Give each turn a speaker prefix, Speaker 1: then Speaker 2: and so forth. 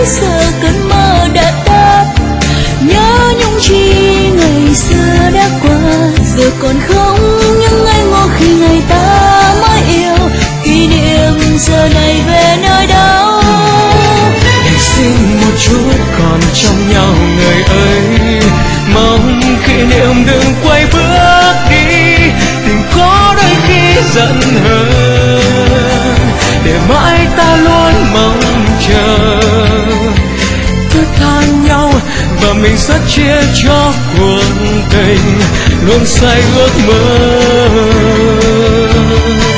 Speaker 1: giờ cơn mơ đã tắt. Nhớ những chi ngày xưa đã qua, giờ còn không những ngây ngô khi ngày ta mới yêu. Kỷ niệm giờ này về nơi đâu,
Speaker 2: hy sinh một chút còn trong nhau người ơi. Mong kỷ niệm đừng quay bước đi, tình có đôi khi giận hờn, để mãi ta luôn mong chờ. Cứ than nhau và mình rất chia cho cuộc tình, luôn say ước mơ.